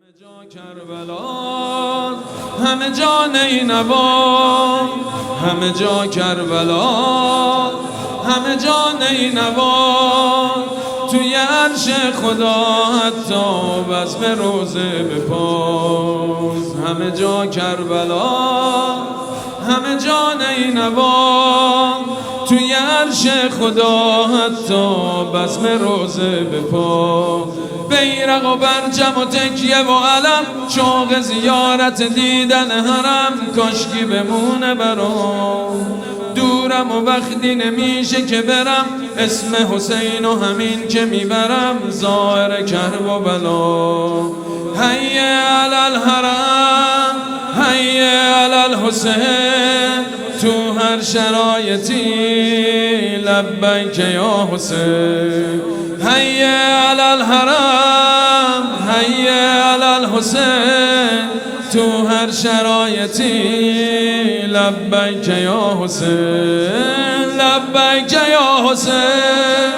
جا کربلا، همه جا نینوا، همه جا کربلا، همه جا نینوا، توی عرش خدا حتی بزم روزه بپاس. همه جا کربلا، همه جا نینوا، توی عرش خدا حتی بزم روزه بپاس. بیرق و برجم و تکیه و علم، شوق زیارت دیدن حرم، کاشکی بمونه برام. دورم و وقتی نمیشه که برم، اسم حسین و همین که میبرم، ظاهر کرب و بلا. حی علی الحرم، حی علی الحسین، تو هر شرایطی لبیک یا حسین. حی علی الحرم، حی علی الحسین، تو هر شرایطی لبیک یا حسین، لبیک یا حسین.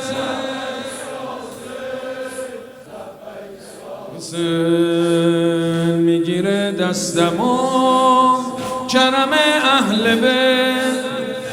حسین میگیره دستمو کرم اهل بیت،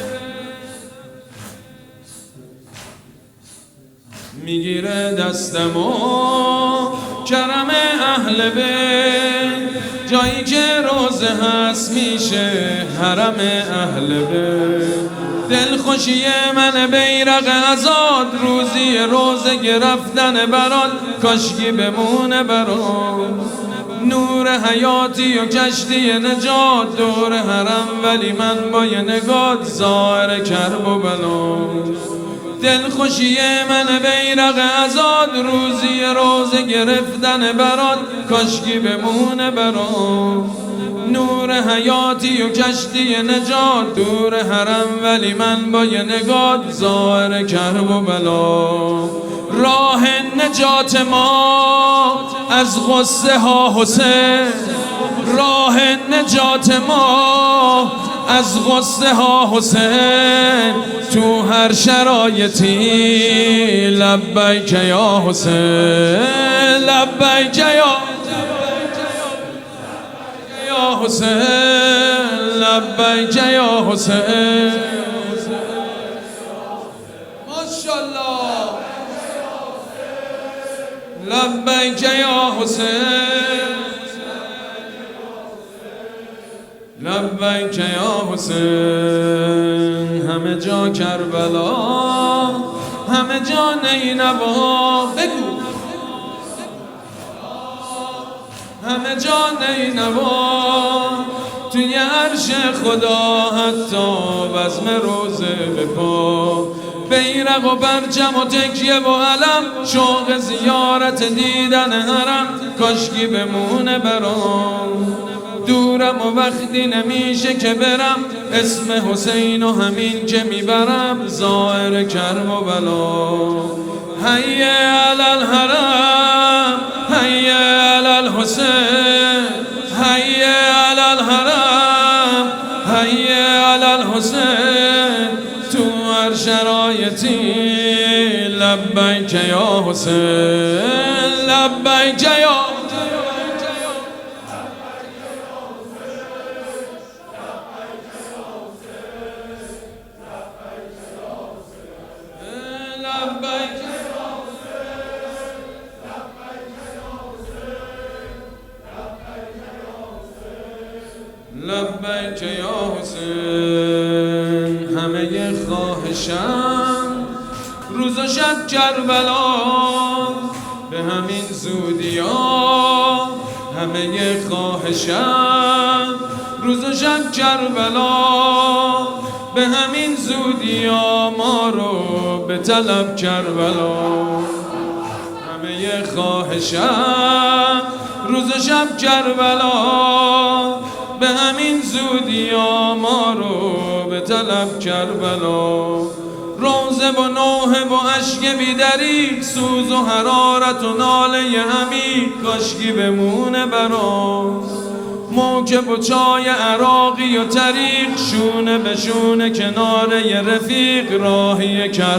میگیره دستمو کرم اهل بیت، جایی که روزه هست میشه حرم اهل بیت. دلخوشی من بیرق آزاد، روزی روزه گرفتن برات، کاشکی بمونه برات. نور حیاتی و کشتی نجات دور حرم، ولی من با یه نگات ظاهر کرب و بلا. دلخوشی من بیرق آزاد، روزی روزه گرفتن برات، کاشکی بمونه برات. نور حیاتی و کشتی نجات دور حرم، ولی من با یه نگات ظاهر کرب و بلا. راه نجات ما از غصه ها حسین، راه نجات ما از غصه ها حسین، تو هر شرایطی لبیک یا حسین، لبیک یا حسین، لبیک یا حسین. ماشاءالله، لبیک یا حسین، لبیک یا حسین. همه جا کربلا، همه جا نینوا، بگو همه جا نینوا، توی عرش خدا حتی بزم روزه بپا. بیرق و برجم و تکیه و علم، شوق زیارت دیدن حرم، کاشکی بمونه برام. دورم و وقتی نمیشه که برم، اسم حسین و همین که میبرم، ظاهر کرب و بلا. حی علی الحرم، حی علی الحسین، حی علی الحرم، حی علی الحسین، تو هر شرایطی لبیک یا حسین، لبیک یا لبیک یا حسین. همه خواهشم روز و شب کربلا، به همین زودیا. همه خواهشم روز و شب کربلا، به همین زودیا. ما رو به طلب کربلا. همه خواهشم روز و شب کربلا، به همین زودیا. ما رو به طلب کربلا. روزه و نوحه و عشق بیدری، سوز و حرارت و ناله امیر، کاشکی بمونه برام. موکب و چای عراقی و طریق، شونه به شونه کنار رفیق، راهی کرد